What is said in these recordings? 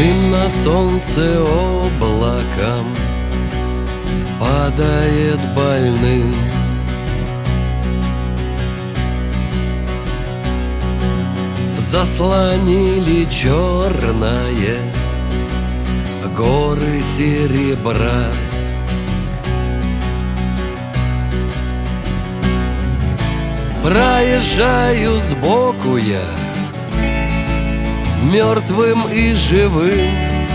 Дым на солнце облаком падает больным. Заслонили черное горы серебра. Проезжаю сбоку я, мертвым и живым.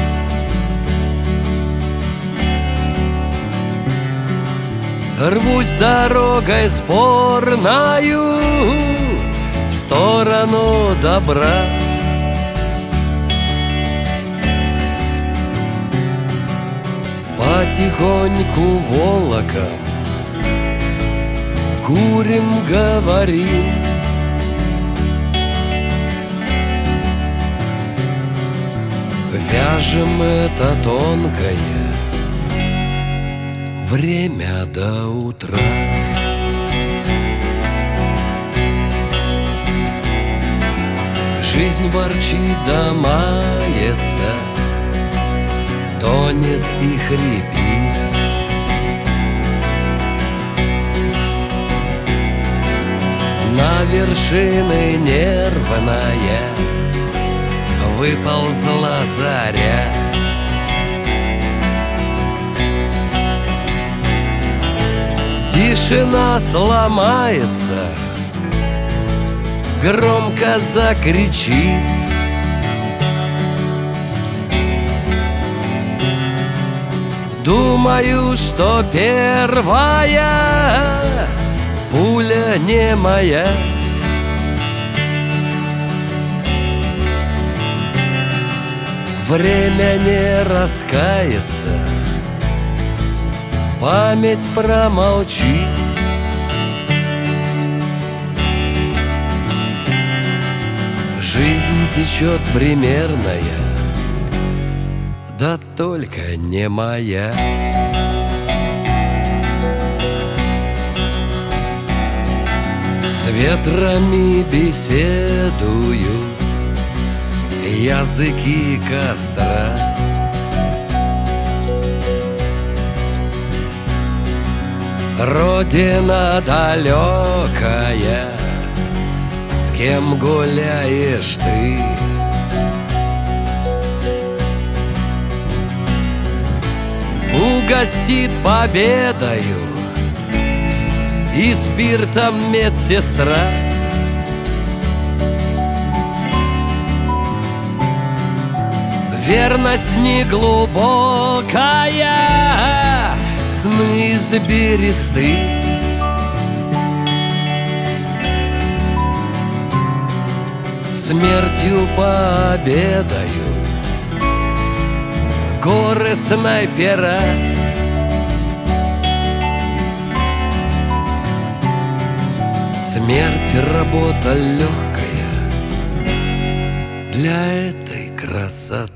Рвусь дорогой спорною в сторону добра. Потихоньку волоком курим, говорим. Вяжем это тонкое время до утра. Жизнь ворчит да мается, тонет и хрипит. На вершины нервная выползла заря. Тишина сломается, громко закричит. Думаю, что первая пуля не моя. Время не раскается, память промолчит. Жизнь течет примерная, да только не моя. С ветрами беседуют языки костра. Родина далекая, с кем гуляешь ты? Угостит победою и спиртом медсестра. Верность неглубокая, сны заберисты. Смертью пообедают горы снайпера. Смерть — работа легкая для этой красоты.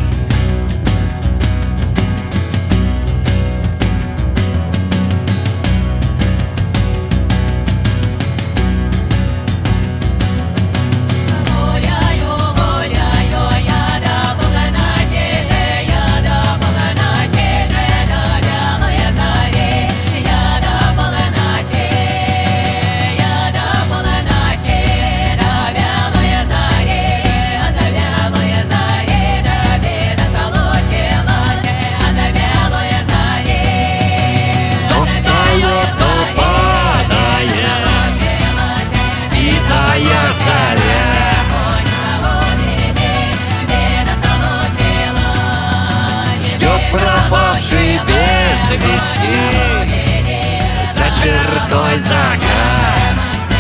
Пропавший без вести за чертой закат.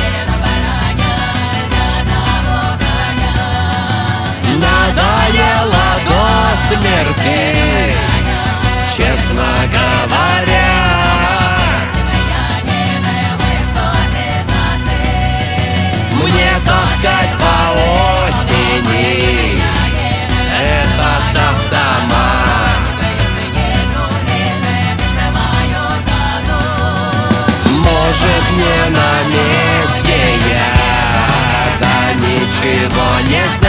Надоело до смерти, честно говоря. Мне таскать по осени этот автомат. Может, не на месте я, да ничего не знаю.